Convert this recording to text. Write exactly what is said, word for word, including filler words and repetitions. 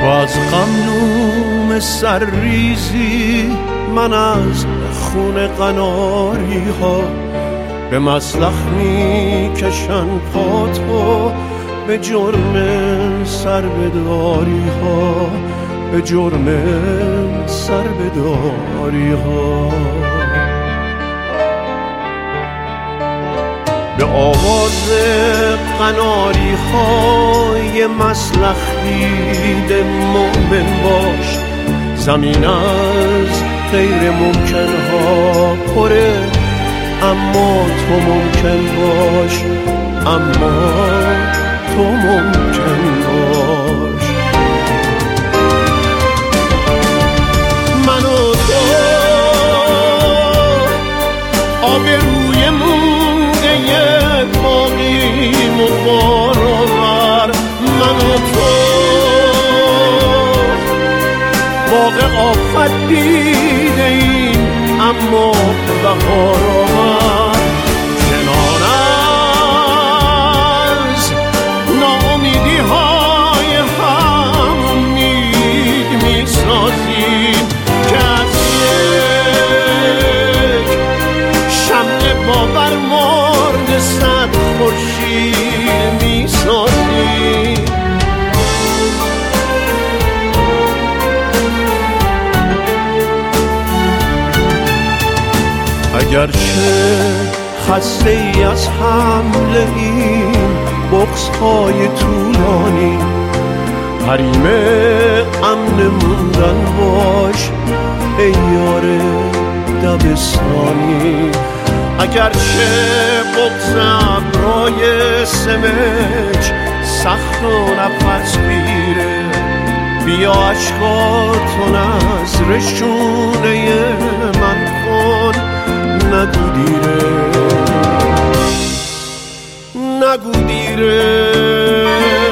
از غمنوم سرریزی، من از خون قناری ها، به مسلخ می کشن پاتو، به جرم سربداری ها، به جرم سربداری ها. به آواز قناری های مسلخ دیده مومن باش، زمین از غیر ممکن ها پره، اما تو ممکن باش، اما تو ممکن باش. من و تو آبروی موقع باقیم و بارآور، من و تو باغ آفت دیده ایم اما بهار آور. کنار از ناامیدی های هم امید می سازیم که از یک شمع باور مرد صد خورشید می سازیم. اگرچه خسته ای از حمله این بغض های طولانی، حریم امن موندن باش ای یار دبستانی. اگرچه بغض ابرای سمج سخت و نفس گیره، بیا اشکاتون از رشونه من کن، نگو دیره، نگو دیره.